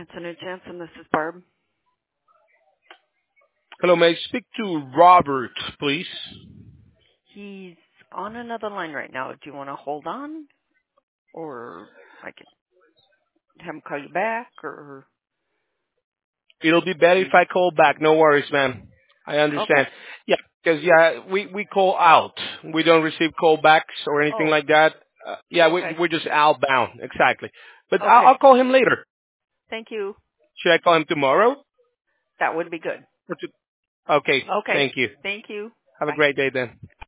Jansen& Jansen, this is Barb. Hello, may I speak to Robert, please? He's on another line right now. Do you want to hold on? Or I can have him call you back? Or It'll be better if I call back. No worries, man. I okay. understand. Yeah, because we call out. We don't receive callbacks or anything Oh, like that. Yeah, okay. we're just outbound. Exactly. But Okay. I'll call him later. Thank you. Should I call him tomorrow? That would be good. Okay, Okay. thank you. Thank you. Have a Bye. great day then.